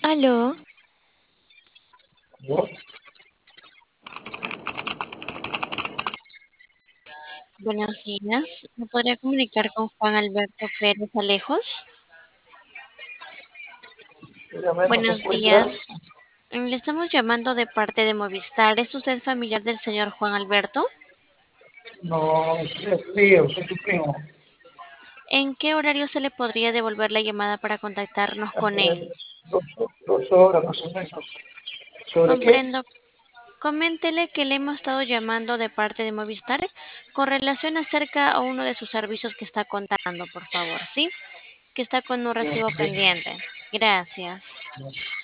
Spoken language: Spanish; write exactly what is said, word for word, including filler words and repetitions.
Aló, Yo, buenos días. ¿Me podría comunicar con Juan Alberto Pérez Alejos? dígame, no se Buenos encuentra. días. Le estamos llamando de parte de Movistar. ¿Es usted familiar del señor Juan Alberto? No, es tío, soy su primo. ¿En qué horario se le podría devolver la llamada para contactarnos con Hace él? dos, dos horas más o menos. ¿Sobre qué? Comprendo. Coméntele que le hemos estado llamando de parte de Movistar con relación acerca a uno de sus servicios que está contando, por favor, ¿sí? Que está con un No recibo sé. pendiente. Gracias.